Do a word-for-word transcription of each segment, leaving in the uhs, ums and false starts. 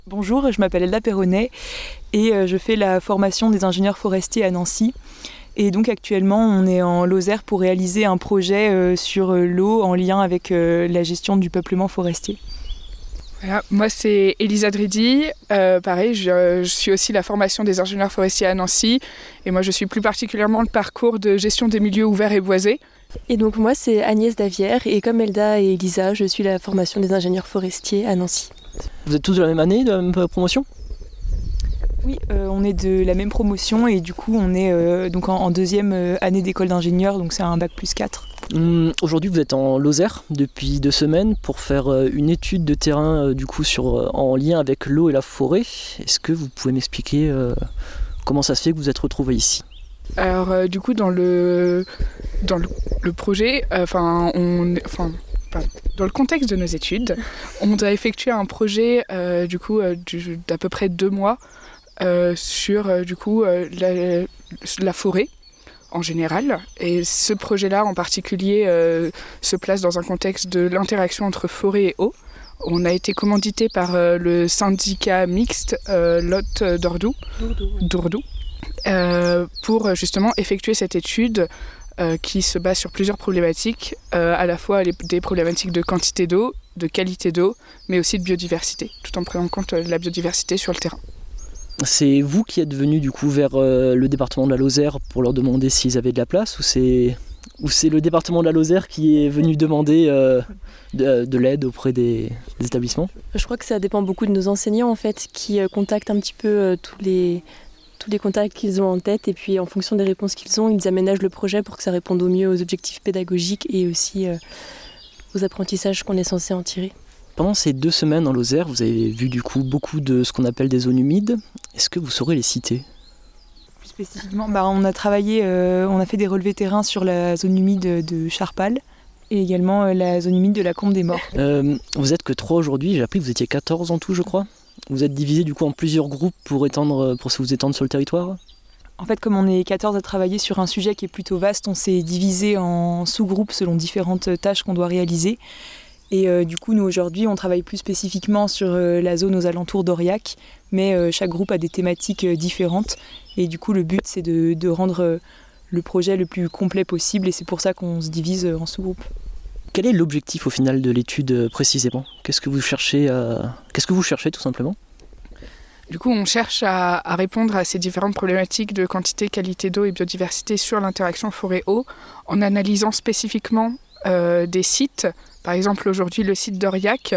Bonjour, je m'appelle Elda Perronnet et je fais la formation des ingénieurs forestiers à Nancy. Et donc actuellement, on est en Lozère pour réaliser un projet sur l'eau en lien avec la gestion du peuplement forestier. Voilà, moi c'est Elisa Dridi, euh, pareil je, je suis aussi la formation des ingénieurs forestiers à Nancy et moi je suis plus particulièrement le parcours de gestion des milieux ouverts et boisés. Et donc moi c'est Agnès Davière et comme Elda et Elisa, je suis la formation des ingénieurs forestiers à Nancy. Vous êtes tous de la même année, de la même promotion ? Oui, euh, on est de la même promotion et du coup on est euh, donc en, en deuxième année d'école d'ingénieur, donc c'est un bac plus quatre. Hum, aujourd'hui vous êtes en Lozère depuis deux semaines pour faire euh, une étude de terrain euh, du coup sur, euh, en lien avec l'eau et la forêt. Est-ce que vous pouvez m'expliquer euh, comment ça se fait que vous êtes retrouvés ici ? Alors euh, du coup dans le, dans le, le projet, enfin euh, on... dans le contexte de nos études, on a effectué un projet euh, du coup, euh, du, d'à peu près deux mois euh, sur euh, du coup, euh, la, la forêt en général. Et ce projet-là en particulier euh, se place dans un contexte de l'interaction entre forêt et eau. On a été commandité par euh, le syndicat mixte euh, Lot d'Ordoux, d'Ordoux euh, pour justement effectuer cette étude Euh, qui se base sur plusieurs problématiques, euh, à la fois les, des problématiques de quantité d'eau, de qualité d'eau, mais aussi de biodiversité, tout en prenant en compte euh, la biodiversité sur le terrain. C'est vous qui êtes venu du coup vers euh, le département de la Lozère pour leur demander s'ils avaient de la place, ou c'est, ou c'est le département de la Lozère qui est venu demander euh, de, de l'aide auprès des, des établissements ? Je crois que ça dépend beaucoup de nos enseignants en fait, qui euh, contactent un petit peu euh, tous les... tous les contacts qu'ils ont en tête et puis en fonction des réponses qu'ils ont, ils aménagent le projet pour que ça réponde au mieux aux objectifs pédagogiques et aussi euh, aux apprentissages qu'on est censé en tirer. Pendant ces deux semaines en Lozère, vous avez vu du coup beaucoup de ce qu'on appelle des zones humides. Est-ce que vous saurez les citer ? Plus spécifiquement, bah, on a travaillé, euh, on a fait des relevés terrain sur la zone humide de Charpal et également euh, la zone humide de la Combe des Morts. Euh, vous êtes que trois aujourd'hui, j'ai appris que vous étiez quatorze en tout je crois. Vous êtes divisé du coup en plusieurs groupes pour, étendre, pour vous étendre sur le territoire ? En fait, comme on est quatorze à travailler sur un sujet qui est plutôt vaste, on s'est divisé en sous-groupes selon différentes tâches qu'on doit réaliser. Et euh, du coup, nous aujourd'hui, on travaille plus spécifiquement sur euh, la zone aux alentours d'Aurillac, mais euh, chaque groupe a des thématiques euh, différentes. Et du coup, le but, c'est de, de rendre euh, le projet le plus complet possible, et c'est pour ça qu'on se divise euh, en sous-groupes. Quel est l'objectif au final de l'étude euh, précisément ? Qu'est-ce que vous cherchez à... Qu'est-ce que vous cherchez tout simplement ? Du coup, on cherche à, à répondre à ces différentes problématiques de quantité, qualité d'eau et biodiversité sur l'interaction forêt-eau en analysant spécifiquement euh, des sites. Par exemple, aujourd'hui, le site d'Aurillac,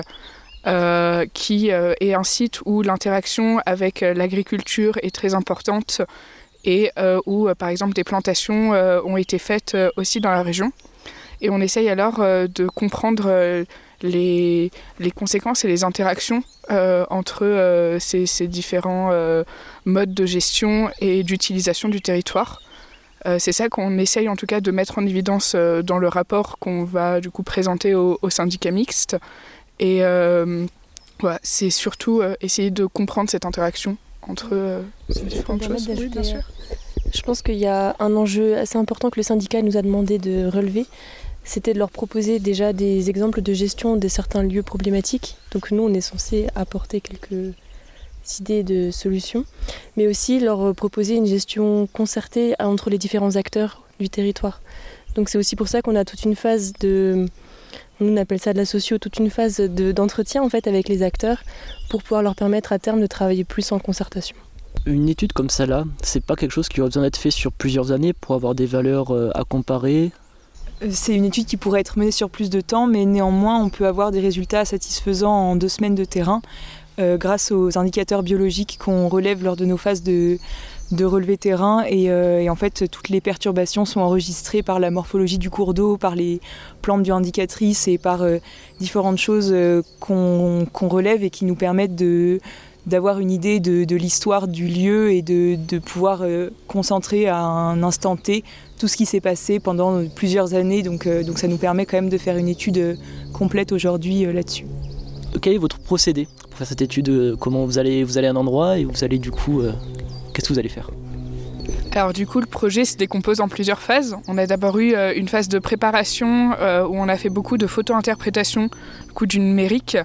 euh, qui euh, est un site où l'interaction avec l'agriculture est très importante et euh, où, euh, par exemple, des plantations euh, ont été faites euh, aussi dans la région. Et on essaye alors euh, de comprendre euh, les, les conséquences et les interactions euh, entre euh, ces, ces différents euh, modes de gestion et d'utilisation du territoire. Euh, c'est ça qu'on essaye en tout cas de mettre en évidence euh, dans le rapport qu'on va du coup présenter au, au syndicat mixte. Et euh, voilà, c'est surtout euh, essayer de comprendre cette interaction entre euh, ces différentes choses. Oui, bien sûr. Je pense qu'il y a un enjeu assez important que le syndicat nous a demandé de relever. C'était de leur proposer déjà des exemples de gestion de certains lieux problématiques. Donc nous, on est censé apporter quelques idées de solutions, mais aussi leur proposer une gestion concertée entre les différents acteurs du territoire. Donc c'est aussi pour ça qu'on a toute une phase de, on appelle ça de la socio, toute une phase de, d'entretien en fait avec les acteurs pour pouvoir leur permettre à terme de travailler plus en concertation. Une étude comme ça là, c'est pas quelque chose qui aurait besoin d'être fait sur plusieurs années pour avoir des valeurs à comparer ? C'est une étude qui pourrait être menée sur plus de temps, mais néanmoins on peut avoir des résultats satisfaisants en deux semaines de terrain euh, grâce aux indicateurs biologiques qu'on relève lors de nos phases de, de relevé terrain. Et, euh, et en fait, toutes les perturbations sont enregistrées par la morphologie du cours d'eau, par les plantes bioindicatrices et par euh, différentes choses euh, qu'on, qu'on relève et qui nous permettent de... d'avoir une idée de, de l'histoire du lieu et de, de pouvoir euh, concentrer à un instant T tout ce qui s'est passé pendant plusieurs années. Donc, euh, donc ça nous permet quand même de faire une étude euh, complète aujourd'hui euh, là-dessus. Quel est votre procédé pour faire cette étude ? Comment vous allez, vous allez à un endroit et vous allez du coup... Euh, qu'est-ce que vous allez faire ? Alors du coup, le projet se décompose en plusieurs phases. On a d'abord eu euh, une phase de préparation euh, où on a fait beaucoup de photo-interprétation du coup, du numérique,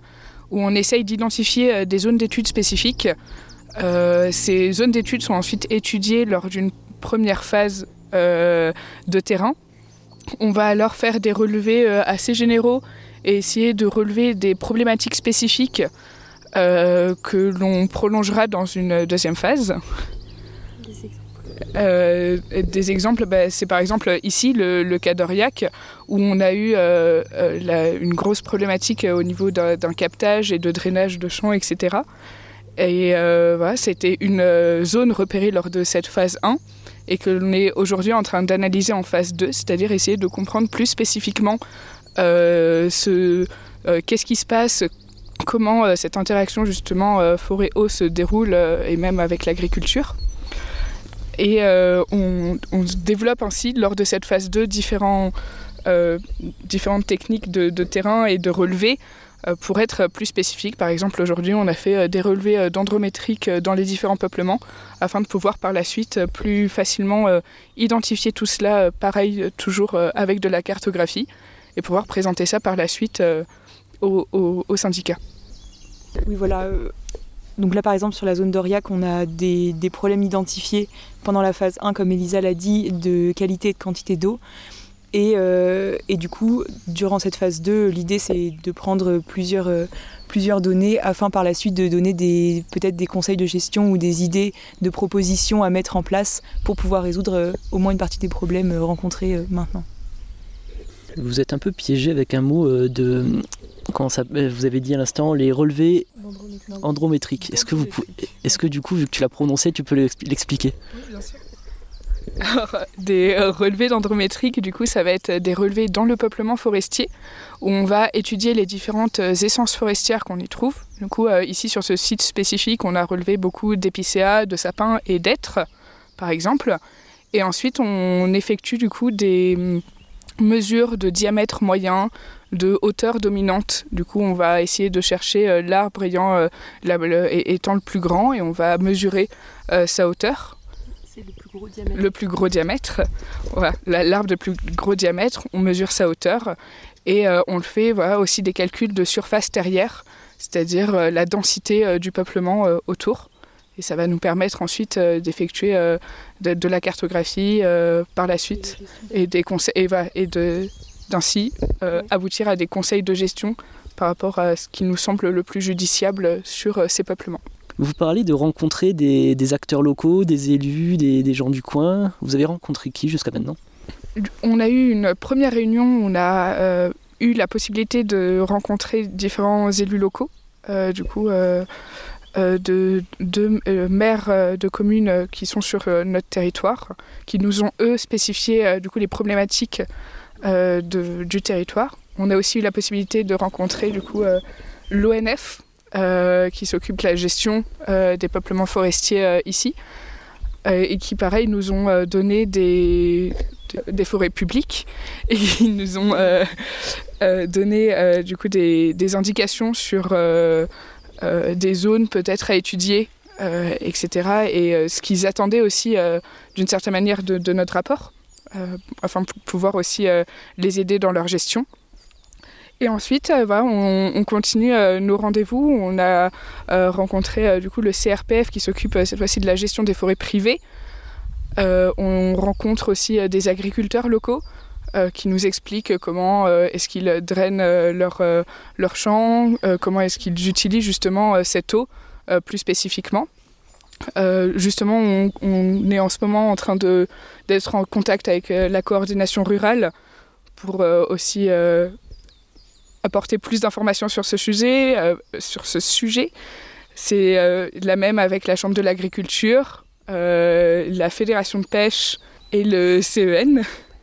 où on essaye d'identifier des zones d'études spécifiques. Euh, ces zones d'études sont ensuite étudiées lors d'une première phase euh, de terrain. On va alors faire des relevés euh, assez généraux et essayer de relever des problématiques spécifiques euh, que l'on prolongera dans une deuxième phase. Des exemples, euh, des exemples bah, c'est par exemple ici le, le cas d'Aurillac, où on a eu euh, euh, la, une grosse problématique au niveau d'un, d'un captage et de drainage de champs, et cetera. Et euh, voilà, c'était une zone repérée lors de cette phase un et que l'on est aujourd'hui en train d'analyser en phase deux, c'est-à-dire essayer de comprendre plus spécifiquement euh, ce, euh, qu'est-ce qui se passe, comment euh, cette interaction justement euh, forêt-eau se déroule euh, et même avec l'agriculture. Et euh, on, on développe ainsi lors de cette phase deux différents, euh, différentes techniques de, de terrain et de relevés euh, pour être plus spécifique. Par exemple, aujourd'hui, on a fait euh, des relevés euh, dendrométriques euh, dans les différents peuplements afin de pouvoir par la suite euh, plus facilement euh, identifier tout cela, euh, pareil, euh, toujours euh, avec de la cartographie, et pouvoir présenter ça par la suite euh, au, au, au syndicat. Oui, voilà. Euh... Donc là, par exemple, sur la zone d'Aurillac, on a des, des problèmes identifiés pendant la phase un, comme Elisa l'a dit, de qualité et de quantité d'eau. Et, euh, et du coup, durant cette phase deux, l'idée, c'est de prendre plusieurs, euh, plusieurs données afin par la suite de donner des, peut-être des conseils de gestion ou des idées de propositions à mettre en place pour pouvoir résoudre euh, au moins une partie des problèmes euh, rencontrés euh, maintenant. Vous êtes un peu piégé avec un mot euh, de... Comment ça, vous avez dit à l'instant les relevés andrométriques. Est-ce que, vous, est-ce que du coup, vu que tu l'as prononcé, tu peux l'expliquer ? Oui, bien sûr. Alors, des relevés dendrométriques, du coup, ça va être des relevés dans le peuplement forestier, où on va étudier les différentes essences forestières qu'on y trouve. Du coup, euh, ici, sur ce site spécifique, on a relevé beaucoup d'épicéas, de sapins et d'hêtres, par exemple. Et ensuite, on effectue du coup des mesures de diamètre moyen, de hauteur dominante. Du coup, on va essayer de chercher euh, l'arbre ayant, euh, la, le, étant le plus grand, et on va mesurer euh, sa hauteur. C'est le plus gros diamètre. Le plus gros diamètre. Voilà, l'arbre de plus gros diamètre, on mesure sa hauteur, et euh, on le fait voilà, aussi des calculs de surface terrière, c'est-à-dire euh, la densité euh, du peuplement euh, autour. Et ça va nous permettre ensuite euh, d'effectuer euh, de, de la cartographie euh, par la suite, et, des conseils, et, voilà, et de... d'ainsi euh, aboutir à des conseils de gestion par rapport à ce qui nous semble le plus judiciable sur euh, ces peuplements. Vous parlez de rencontrer des, des acteurs locaux, des élus, des, des gens du coin. Vous avez rencontré qui jusqu'à maintenant ? On a eu une première réunion, on a euh, eu la possibilité de rencontrer différents élus locaux, euh, du coup euh, euh, de, de euh, maires euh, de communes euh, qui sont sur euh, notre territoire, qui nous ont eux spécifié euh, du coup les problématiques Euh, de, du territoire. On a aussi eu la possibilité de rencontrer du coup euh, l'O N F euh, qui s'occupe de la gestion euh, des peuplements forestiers euh, ici euh, et qui pareil nous ont euh, donné des, des forêts publiques et qui nous ont euh, euh, donné euh, du coup des, des indications sur euh, euh, des zones peut-être à étudier, euh, et cetera. Et euh, ce qu'ils attendaient aussi euh, d'une certaine manière de, de notre rapport. Euh, afin de pouvoir aussi euh, les aider dans leur gestion. Et ensuite, euh, voilà, on, on continue euh, nos rendez-vous. On a euh, rencontré euh, du coup le C R P F qui s'occupe euh, cette fois-ci de la gestion des forêts privées. Euh, on rencontre aussi euh, des agriculteurs locaux euh, qui nous expliquent comment euh, est-ce qu'ils drainent euh, leurs euh, leur champs, euh, comment est-ce qu'ils utilisent justement euh, cette eau euh, plus spécifiquement. Euh, justement, on, on est en ce moment en train de, d'être en contact avec euh, la coordination rurale pour euh, aussi euh, apporter plus d'informations sur ce sujet. Euh, sur ce sujet. C'est euh, la même avec la Chambre de l'agriculture, euh, la Fédération de pêche et le C E N.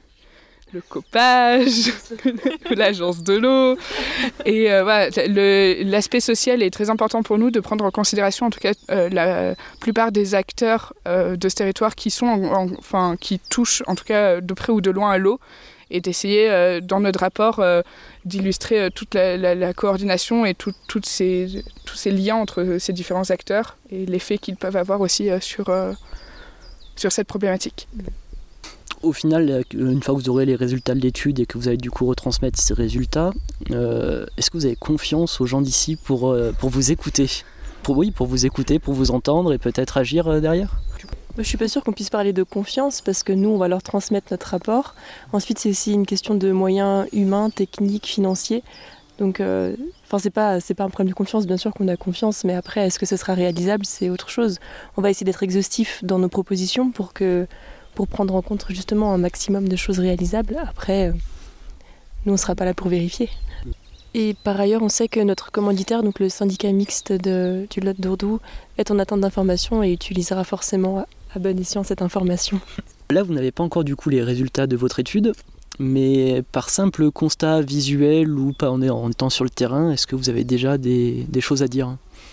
Le copage, l'agence de l'eau. Et euh, voilà, le, l'aspect social est très important pour nous de prendre en considération, en tout cas, euh, la plupart des acteurs euh, de ce territoire qui sont, en, en, enfin, qui touchent, en tout cas, de près ou de loin à l'eau, et d'essayer, euh, dans notre rapport, euh, d'illustrer euh, toute la, la, la coordination et tout, toutes ces, tous ces liens entre ces différents acteurs et l'effet qu'ils peuvent avoir aussi euh, sur, euh, sur cette problématique. au final, une fois que vous aurez les résultats de l'étude et que vous allez du coup retransmettre ces résultats, euh, est-ce que vous avez confiance aux gens d'ici pour, euh, pour vous écouter pour, Oui, pour vous écouter, pour vous entendre et peut-être agir euh, derrière ? Je suis pas sûre qu'on puisse parler de confiance parce que nous, on va leur transmettre notre rapport. Ensuite, c'est aussi une question de moyens humains, techniques, financiers. Donc, euh, enfin, c'est pas, c'est pas un problème de confiance, bien sûr qu'on a confiance, mais après, est-ce que ce sera réalisable, c'est autre chose. On va essayer d'être exhaustif dans nos propositions pour, que, pour prendre en compte justement un maximum de choses réalisables. Après, euh, nous, on ne sera pas là pour vérifier. Et par ailleurs, on sait que notre commanditaire, donc le syndicat mixte de, du Lot d'Ourdou, est en attente d'informations et utilisera forcément à, à bon escient cette information. Là, vous n'avez pas encore du coup les résultats de votre étude, mais par simple constat visuel ou pas en, en étant sur le terrain, est-ce que vous avez déjà des, des choses à dire ?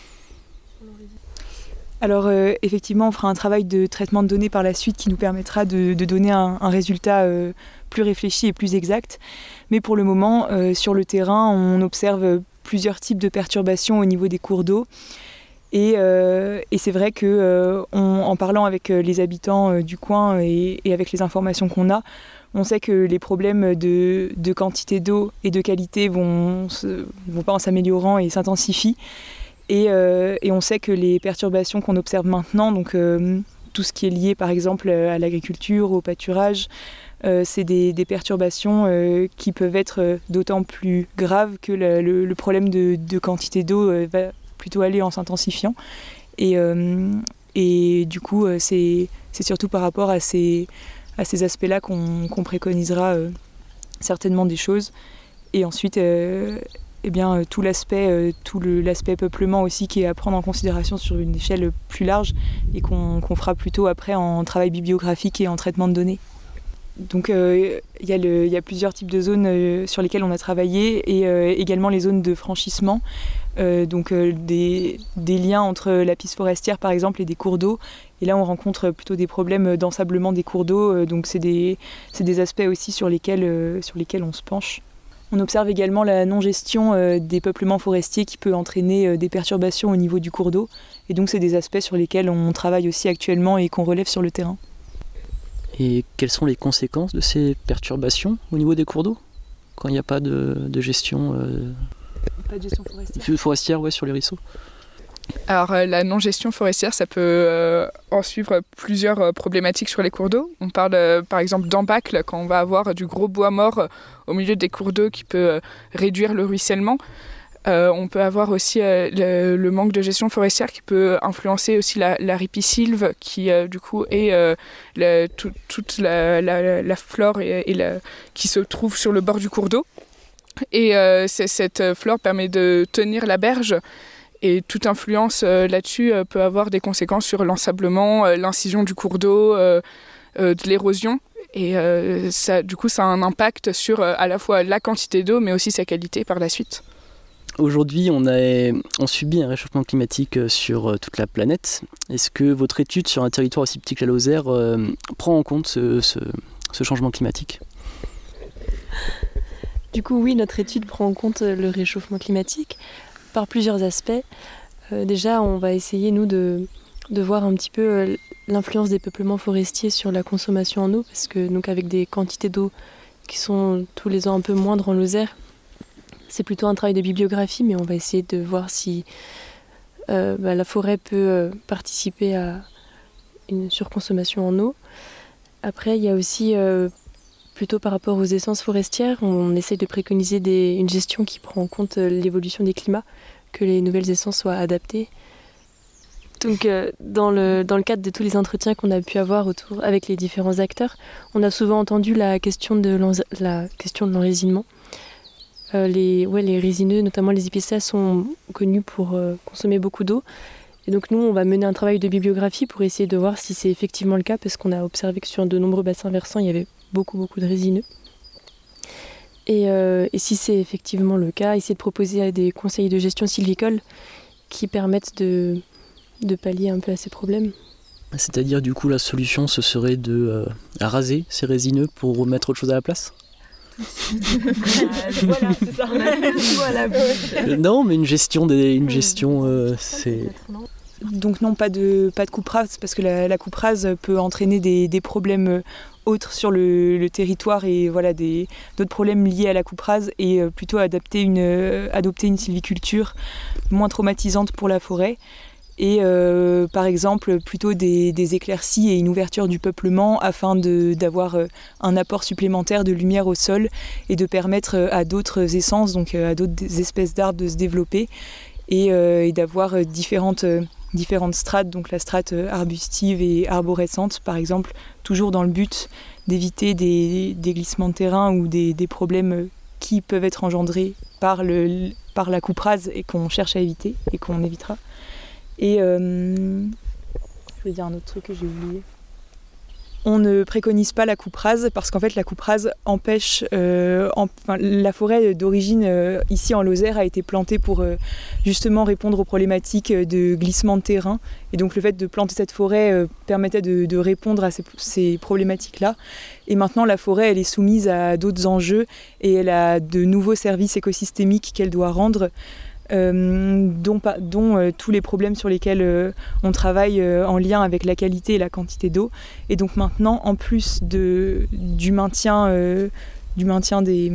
Alors euh, effectivement, on fera un travail de traitement de données par la suite qui nous permettra de, de donner un, un résultat euh, plus réfléchi et plus exact. Mais pour le moment, euh, sur le terrain, on observe plusieurs types de perturbations au niveau des cours d'eau. Et, euh, et c'est vrai que euh, on, en parlant avec les habitants euh, du coin et, et avec les informations qu'on a, on sait que les problèmes de, de quantité d'eau et de qualité vont, se, vont pas en s'améliorant et s'intensifient. Et, euh, et on sait que les perturbations qu'on observe maintenant, donc euh, tout ce qui est lié par exemple à l'agriculture, au pâturage, euh, c'est des, des perturbations euh, qui peuvent être d'autant plus graves que le, le, le problème de, de quantité d'eau euh, va plutôt aller en s'intensifiant. Et, euh, et du coup, c'est, c'est surtout par rapport à ces, à ces aspects-là qu'on, qu'on préconisera euh, certainement des choses. Et ensuite... Euh, Eh bien, euh, tout l'aspect, euh, tout le, l'aspect peuplement aussi qui est à prendre en considération sur une échelle plus large et qu'on, qu'on fera plutôt après en travail bibliographique et en traitement de données. Donc euh, il y a le, il y a plusieurs types de zones euh, sur lesquelles on a travaillé et euh, également les zones de franchissement, euh, donc euh, des, des liens entre la piste forestière par exemple et des cours d'eau. Et là on rencontre plutôt des problèmes d'ensablement des cours d'eau, euh, donc c'est des, c'est des aspects aussi sur lesquels, euh, sur lesquels on se penche. On observe également la non-gestion euh, des peuplements forestiers qui peut entraîner euh, des perturbations au niveau du cours d'eau. Et donc c'est des aspects sur lesquels on travaille aussi actuellement et qu'on relève sur le terrain. Et quelles sont les conséquences de ces perturbations au niveau des cours d'eau quand il n'y a pas de, de gestion euh... Pas de gestion forestière. Forestière, ouais, sur les ruisseaux. Alors euh, la non-gestion forestière, ça peut euh, en suivre plusieurs euh, problématiques sur les cours d'eau. On parle euh, par exemple d'embâcle, quand on va avoir du gros bois mort euh, au milieu des cours d'eau qui peut euh, réduire le ruissellement. Euh, on peut avoir aussi euh, le, le manque de gestion forestière qui peut influencer aussi la, la ripisylve qui euh, du coup est euh, le, tout, toute la, la, la flore et, et la, qui se trouve sur le bord du cours d'eau. Et euh, cette flore permet de tenir la berge. Et toute influence euh, là-dessus euh, peut avoir des conséquences sur l'ensablement, euh, l'incision du cours d'eau, euh, euh, de l'érosion. Et euh, ça, du coup, ça a un impact sur euh, à la fois la quantité d'eau, mais aussi sa qualité par la suite. Aujourd'hui, on, a, on subit un réchauffement climatique sur toute la planète. Est-ce que votre étude sur un territoire aussi petit que la Lozère euh, prend en compte ce, ce, ce changement climatique ? Du coup, oui, notre étude prend en compte le réchauffement climatique par plusieurs aspects. Euh, déjà, on va essayer, nous, de, de voir un petit peu euh, l'influence des peuplements forestiers sur la consommation en eau, parce que, donc, avec des quantités d'eau qui sont tous les ans un peu moindres en Lozère, c'est plutôt un travail de bibliographie, mais on va essayer de voir si euh, bah, la forêt peut euh, participer à une surconsommation en eau. Après, il y a aussi, euh, plutôt par rapport aux essences forestières, on essaie de préconiser des, une gestion qui prend en compte euh, l'évolution des climats, que les nouvelles essences soient adaptées. Donc, euh, dans, le, dans le cadre de tous les entretiens qu'on a pu avoir autour, avec les différents acteurs, on a souvent entendu la question de, la question de l'enraisinement. Euh, les, ouais, les résineux, notamment les épicéas, sont connus pour euh, consommer beaucoup d'eau. Et donc nous, on va mener un travail de bibliographie pour essayer de voir si c'est effectivement le cas, parce qu'on a observé que sur de nombreux bassins versants, il y avait beaucoup, beaucoup de résineux. Et, euh, et si c'est effectivement le cas, essayer de proposer des conseils de gestion sylvicole qui permettent de, de pallier un peu à ces problèmes. C'est-à-dire, du coup, la solution, ce serait de euh, raser ces résineux pour remettre autre chose à la place ? Voilà, c'est ça. Voilà. Euh, non, mais une gestion, des, une gestion, euh, c'est. donc non, pas de, pas de coupe rase, parce que la, la coupe rase peut entraîner des, des problèmes autres sur le, le territoire et voilà, des, d'autres problèmes liés à la coupe rase, et plutôt adapter une, adopter une sylviculture moins traumatisante pour la forêt. Et euh, par exemple plutôt des, des éclaircies et une ouverture du peuplement afin de, d'avoir un apport supplémentaire de lumière au sol et de permettre à d'autres essences, donc à d'autres espèces d'arbres de se développer et, euh, et d'avoir différentes, différentes strates, donc la strate arbustive et arborescente par exemple, toujours dans le but d'éviter des, des glissements de terrain ou des, des problèmes qui peuvent être engendrés par, le, par la coupe rase et qu'on cherche à éviter et qu'on évitera. Et euh, je vais dire un autre truc que j'ai oublié. On ne préconise pas la coupe rase parce qu'en fait la coupe rase empêche, euh, en, enfin, la forêt d'origine euh, ici en Lozère a été plantée pour euh, justement répondre aux problématiques de glissement de terrain, et donc le fait de planter cette forêt euh, permettait de, de répondre à ces, ces problématiques-là. Et maintenant la forêt elle est soumise à d'autres enjeux et elle a de nouveaux services écosystémiques qu'elle doit rendre. Euh, dont, dont euh, tous les problèmes sur lesquels euh, on travaille euh, en lien avec la qualité et la quantité d'eau. Et donc maintenant, en plus de, du, maintien, euh, du maintien des...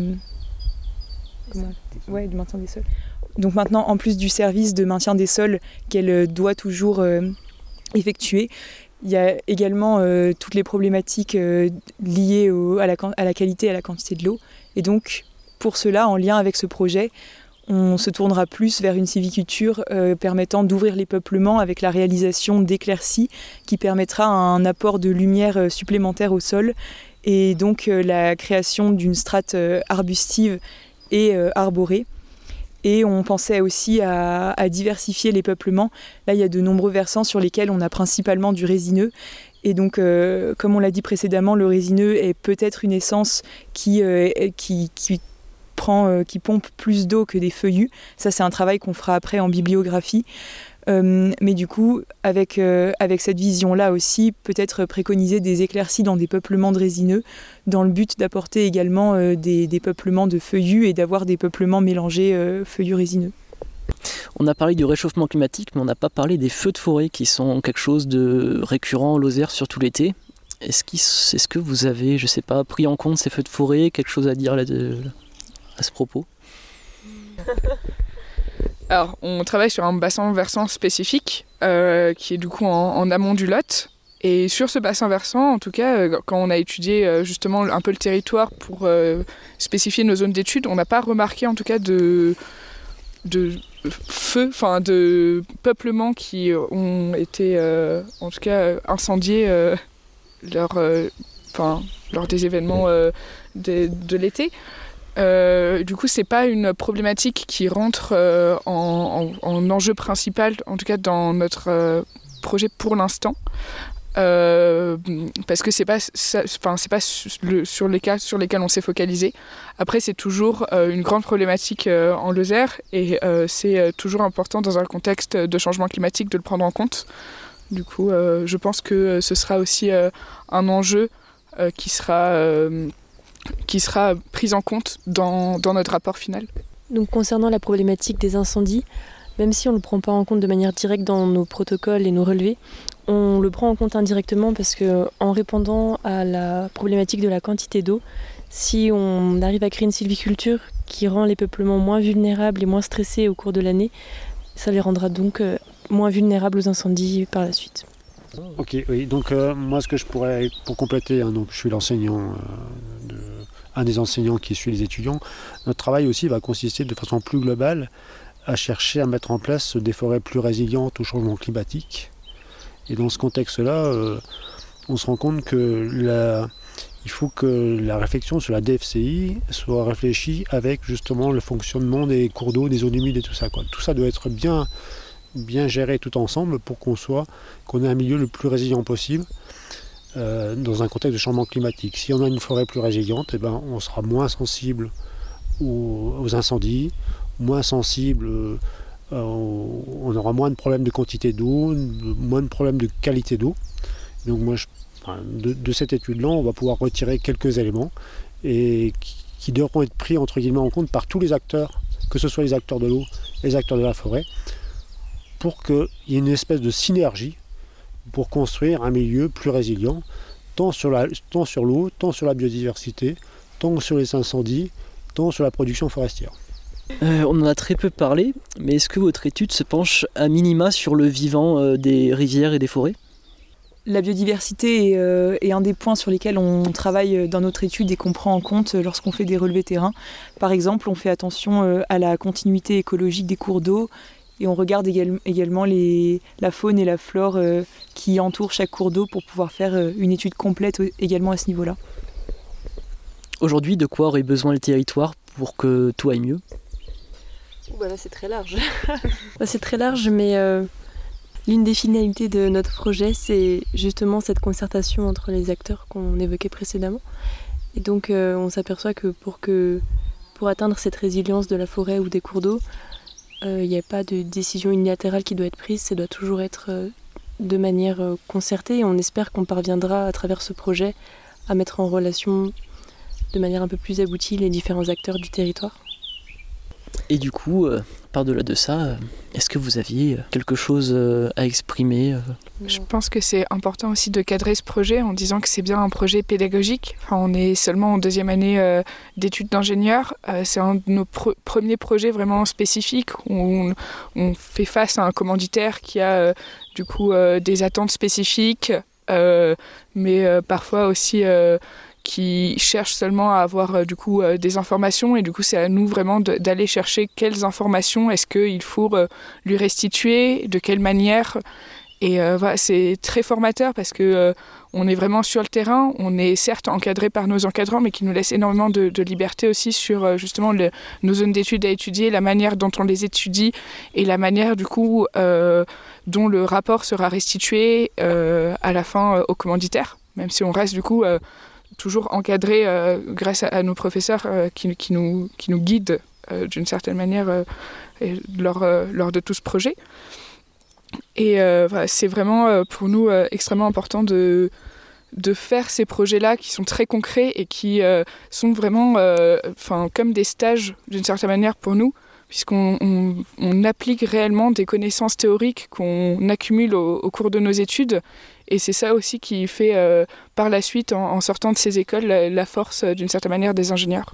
Comment ouais, du maintien des sols. Donc maintenant, en plus du service de maintien des sols qu'elle doit toujours euh, effectuer, il y a également euh, toutes les problématiques euh, liées au, à, la, à la qualité et à la quantité de l'eau. Et donc, pour cela, en lien avec ce projet, on se tournera plus vers une sylviculture euh, permettant d'ouvrir les peuplements avec la réalisation d'éclaircies qui permettra un apport de lumière euh, supplémentaire au sol et donc euh, la création d'une strate euh, arbustive et euh, arborée. Et on pensait aussi à, à diversifier les peuplements. Là, il y a de nombreux versants sur lesquels on a principalement du résineux. Et donc, euh, comme on l'a dit précédemment, le résineux est peut-être une essence qui, euh, qui, qui Prend, euh, qui pompe plus d'eau que des feuillus. Ça, c'est un travail qu'on fera après en bibliographie. Euh, mais du coup, avec, euh, avec cette vision-là aussi, peut-être préconiser des éclaircies dans des peuplements de résineux, dans le but d'apporter également euh, des, des peuplements de feuillus et d'avoir des peuplements mélangés euh, feuillus résineux. On a parlé du réchauffement climatique, mais on n'a pas parlé des feux de forêt qui sont quelque chose de récurrent en Lozère, surtout l'été. Est-ce, est-ce que vous avez, je sais pas, pris en compte ces feux de forêt, quelque chose à dire là-dessus à ce propos? Alors, on travaille sur un bassin versant spécifique euh, qui est du coup en, en amont du Lot. Et sur ce bassin versant, en tout cas, euh, quand on a étudié euh, justement un peu le territoire pour euh, spécifier nos zones d'études, on n'a pas remarqué en tout cas de, de feux, enfin de peuplements qui ont été euh, en tout cas incendiés euh, lors, euh, lors des événements euh, de, de l'été. Euh, du coup, c'est pas une problématique qui rentre euh, en, en, en enjeu principal, en tout cas dans notre euh, projet pour l'instant, euh, parce que c'est pas, ça, c'est pas le, sur les cas sur lesquels on s'est focalisé. Après, c'est toujours euh, une grande problématique euh, en Lozère et euh, c'est euh, toujours important dans un contexte de changement climatique de le prendre en compte. Du coup, euh, je pense que ce sera aussi euh, un enjeu euh, qui sera euh, qui sera prise en compte dans, dans notre rapport final. Donc concernant la problématique des incendies, même si on ne le prend pas en compte de manière directe dans nos protocoles et nos relevés, on le prend en compte indirectement parce qu'en répondant à la problématique de la quantité d'eau, si on arrive à créer une sylviculture qui rend les peuplements moins vulnérables et moins stressés au cours de l'année, ça les rendra donc moins vulnérables aux incendies par la suite. Ok, oui. Donc euh, moi, ce que je pourrais, pour compléter, hein, donc je suis l'enseignant, euh, de, un des enseignants qui suit les étudiants. Notre travail aussi va consister de façon plus globale à chercher à mettre en place des forêts plus résilientes au changement climatique. Et dans ce contexte-là, euh, on se rend compte que la, il faut que la réflexion sur la D F C I soit réfléchie avec justement le fonctionnement des cours d'eau, des zones humides et tout ça, quoi. Tout ça doit être bien bien géré tout ensemble pour qu'on soit, qu'on ait un milieu le plus résilient possible euh, dans un contexte de changement climatique. Si on a une forêt plus résiliente, eh ben, on sera moins sensible aux, aux incendies, moins sensible, euh, aux, on aura moins de problèmes de quantité d'eau, moins de problèmes de qualité d'eau. Donc moi, je, enfin, de, de cette étude-là, on va pouvoir retirer quelques éléments et qui, qui devront être pris entre guillemets en compte par tous les acteurs, que ce soit les acteurs de l'eau, les acteurs de la forêt, pour qu'il y ait une espèce de synergie pour construire un milieu plus résilient, tant sur la, tant sur l'eau, tant sur la biodiversité, tant sur les incendies, tant sur la production forestière. Euh, on en a très peu parlé, mais est-ce que votre étude se penche à minima sur le vivant euh, des rivières et des forêts ? La biodiversité est, euh, est un des points sur lesquels on travaille dans notre étude et qu'on prend en compte lorsqu'on fait des relevés terrain. Par exemple, on fait attention euh, à la continuité écologique des cours d'eau et on regarde égal- également les, la faune et la flore euh, qui entourent chaque cours d'eau pour pouvoir faire euh, une étude complète également à ce niveau-là. Aujourd'hui, de quoi aurait besoin le territoire pour que tout aille mieux ? Bah là, c'est très large. bah, c'est très large, mais euh, l'une des finalités de notre projet, c'est justement cette concertation entre les acteurs qu'on évoquait précédemment. Et donc, euh, on s'aperçoit que pour, que pour atteindre cette résilience de la forêt ou des cours d'eau, il euh, n'y a pas de décision unilatérale qui doit être prise, ça doit toujours être euh, de manière euh, concertée. Et on espère qu'on parviendra, à travers ce projet, à mettre en relation de manière un peu plus aboutie les différents acteurs du territoire. Et du coup, euh, par-delà de ça, euh, est-ce que vous aviez quelque chose euh, à exprimer euh... Je pense que c'est important aussi de cadrer ce projet en disant que c'est bien un projet pédagogique. Enfin, on est seulement en deuxième année euh, d'études d'ingénieur. Euh, c'est un de nos pro- premiers projets vraiment spécifiques où on, on fait face à un commanditaire qui a euh, du coup euh, des attentes spécifiques, euh, mais euh, parfois aussi... Euh, qui cherchent seulement à avoir euh, du coup euh, des informations et du coup c'est à nous vraiment de, d'aller chercher quelles informations est-ce qu'il faut euh, lui restituer, de quelle manière et euh, voilà, c'est très formateur parce que euh, on est vraiment sur le terrain, on est certes encadré par nos encadrants mais qui nous laissent énormément de, de liberté aussi sur euh, justement le, nos zones d'études à étudier, la manière dont on les étudie et la manière du coup euh, dont le rapport sera restitué euh, à la fin euh, au commanditaire, même si on reste du coup euh, toujours encadré euh, grâce à, à nos professeurs euh, qui, qui, nous, qui nous guident euh, d'une certaine manière euh, lors, euh, lors de tout ce projet. Et euh, voilà, c'est vraiment euh, pour nous euh, extrêmement important de, de faire ces projets-là qui sont très concrets et qui euh, sont vraiment euh, comme des stages d'une certaine manière pour nous, puisqu'on on, on applique réellement des connaissances théoriques qu'on accumule au, au cours de nos études. Et c'est ça aussi qui fait, euh, par la suite, en, en sortant de ces écoles, la, la force, euh, d'une certaine manière, des ingénieurs.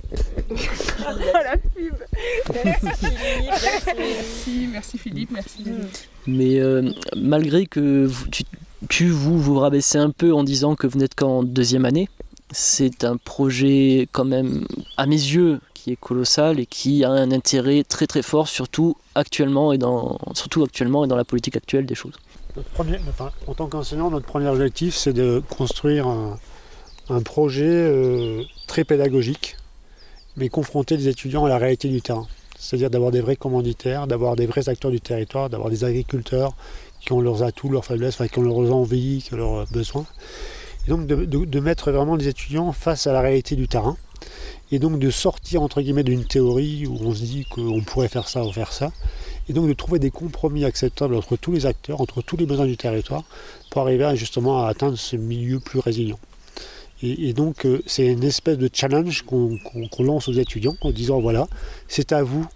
La pub. Merci Philippe, merci, merci Philippe, merci. Mais euh, malgré que vous, tu, tu vous, vous rabaissez un peu en disant que vous n'êtes qu'en deuxième année, c'est un projet quand même, à mes yeux, qui est colossal et qui a un intérêt très très fort, surtout actuellement et dans, surtout actuellement et dans la politique actuelle des choses. Notre premier, enfin, en tant qu'enseignant, notre premier objectif, c'est de construire un, un projet euh, très pédagogique, mais confronter les étudiants à la réalité du terrain. C'est-à-dire d'avoir des vrais commanditaires, d'avoir des vrais acteurs du territoire, d'avoir des agriculteurs qui ont leurs atouts, leurs faiblesses, enfin, qui ont leurs envies, qui ont leurs besoins. Et donc de, de, de mettre vraiment les étudiants face à la réalité du terrain. Et donc de sortir entre guillemets d'une théorie où on se dit qu'on pourrait faire ça ou faire ça. Et donc de trouver des compromis acceptables entre tous les acteurs, entre tous les besoins du territoire, pour arriver à, justement à atteindre ce milieu plus résilient. Et, et donc euh, c'est une espèce de challenge qu'on, qu'on, qu'on lance aux étudiants en disant voilà, c'est à vous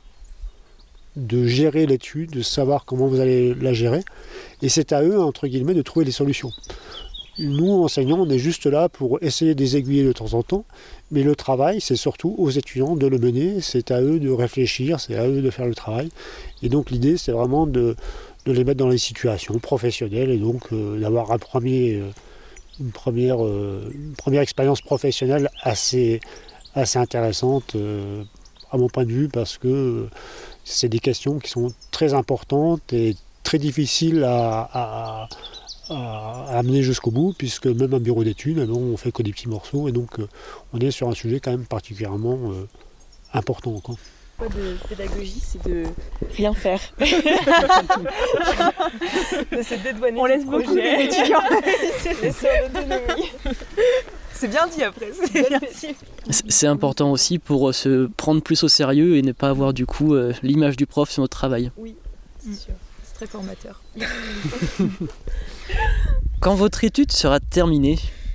de gérer l'étude, de savoir comment vous allez la gérer, et c'est à eux, entre guillemets, de trouver des solutions. Nous, enseignants, on est juste là pour essayer de les aiguiller de temps en temps, mais le travail, c'est surtout aux étudiants de le mener, c'est à eux de réfléchir, c'est à eux de faire le travail. Et donc l'idée, c'est vraiment de, de les mettre dans les situations professionnelles et donc euh, d'avoir un premier, euh, une, première, euh, une première expérience professionnelle assez, assez intéressante, euh, à mon point de vue, parce que euh, c'est des questions qui sont très importantes et très difficiles à... à à amener jusqu'au bout, puisque même un bureau d'études, on fait que des petits morceaux, et donc euh, on est sur un sujet quand même particulièrement euh, important. Quoi. De pédagogie, c'est de rien faire. De se dédouaner. On laisse du beaucoup projet. les étudiants. Laisser en autonomie. C'est bien dit après. C'est, bien dit. C'est important aussi pour se prendre plus au sérieux et ne pas avoir du coup euh, l'image du prof sur notre travail. Oui, c'est sûr. C'est très formateur. Quand votre étude sera terminée,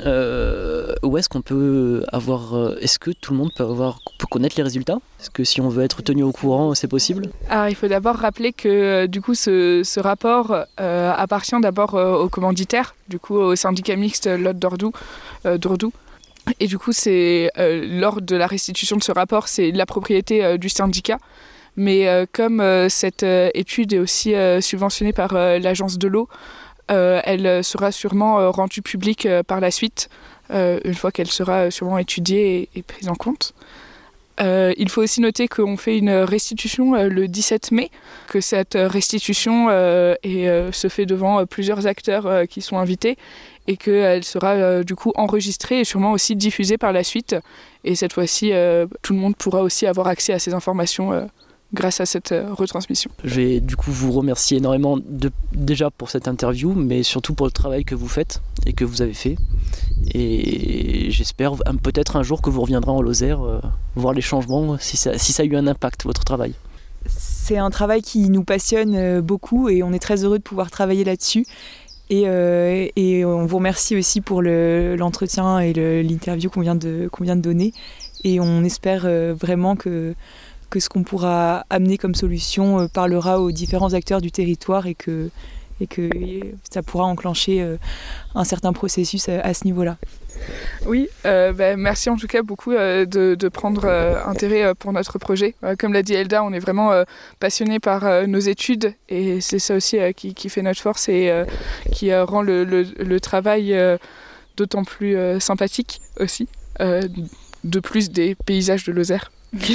euh, où est-ce qu'on peut avoir... Euh, est-ce que tout le monde peut, avoir, peut connaître les résultats ? Est-ce que si on veut être tenu au courant, c'est possible ? Alors il faut d'abord rappeler que du coup ce, ce rapport euh, appartient d'abord euh, aux commanditaires, du coup au syndicat mixte Lot d'Ordoue, euh, d'Ordoue. Et du coup c'est euh, lors de la restitution de ce rapport, c'est la propriété euh, du syndicat. Mais euh, comme euh, cette euh, étude est aussi euh, subventionnée par euh, l'agence de l'eau, euh, elle sera sûrement euh, rendue publique euh, par la suite, euh, une fois qu'elle sera sûrement étudiée et, et prise en compte. Euh, il faut aussi noter qu'on fait une restitution euh, le dix-sept mai, que cette restitution euh, est, euh, se fait devant euh, plusieurs acteurs euh, qui sont invités et qu'elle sera euh, du coup enregistrée et sûrement aussi diffusée par la suite. Et cette fois-ci, euh, tout le monde pourra aussi avoir accès à ces informations euh, grâce à cette euh, retransmission. Je vais du coup vous remercier énormément de, déjà pour cette interview, mais surtout pour le travail que vous faites et que vous avez fait. Et j'espère peut-être un jour que vous reviendrez en Lozère, euh, voir les changements, si ça, si ça a eu un impact, votre travail. C'est un travail qui nous passionne beaucoup et on est très heureux de pouvoir travailler là-dessus. Et, euh, et on vous remercie aussi pour le, l'entretien et le, l'interview qu'on vient, de, qu'on vient de donner. Et on espère vraiment que, que ce qu'on pourra amener comme solution parlera aux différents acteurs du territoire et que, et que ça pourra enclencher un certain processus à, à ce niveau-là. Oui, euh, bah, merci en tout cas beaucoup euh, de, de prendre euh, intérêt euh, pour notre projet. Euh, comme l'a dit Elda, on est vraiment euh, passionnés par euh, nos études et c'est ça aussi euh, qui, qui fait notre force et euh, qui euh, rend le, le, le travail euh, d'autant plus euh, sympathique aussi, euh, de plus des paysages de Lozère.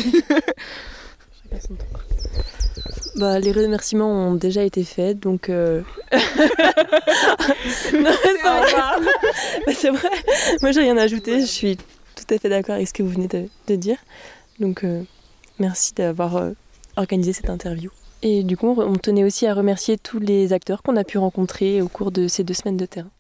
Bah, les remerciements ont déjà été faits, donc... Euh... non, c'est, vrai. Bah, c'est vrai. Moi, j'ai rien à ajouter. Je suis tout à fait d'accord avec ce que vous venez de, de dire. Donc, euh, merci d'avoir euh, organisé cette interview. Et du coup, on tenait aussi à remercier tous les acteurs qu'on a pu rencontrer au cours de ces deux semaines de terrain.